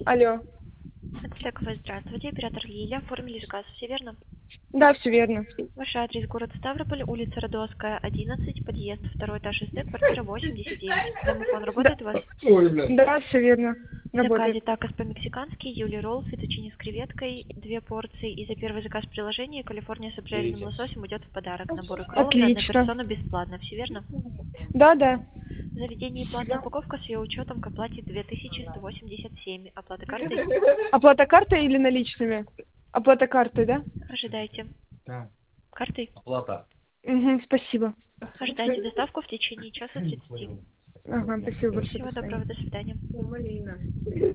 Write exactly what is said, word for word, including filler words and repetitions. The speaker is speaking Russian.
Алло. Отстекова, здравствуйте. Оператор Лилия. Оформили заказ. Все верно? Да, все верно. Ваш адрес город Ставрополь, улица Родовская, одиннадцать, подъезд, второй этаж СТ, квартира восемьдесят девять. Домофон Да, работает у вас? да, все верно. В заказе Работает. такос по-мексикански, Юли ролл, фетучини с креветкой, две порции. И за первый заказ в приложении Калифорния с обжаренным лососем идет в подарок. Набор икролл на одну Отлично. персону бесплатно. Все верно? Да, да. В заведении платная упаковка с ее учетом к оплате две тысячи сто восемьдесят семь. Оплата картой? Оплата картой или наличными? Оплата картой, да? Ожидайте. Картой? Угу, спасибо. Ожидайте доставку в течение часа тридцати. Ага, спасибо большое. Всего До доброго, свидания. до свидания.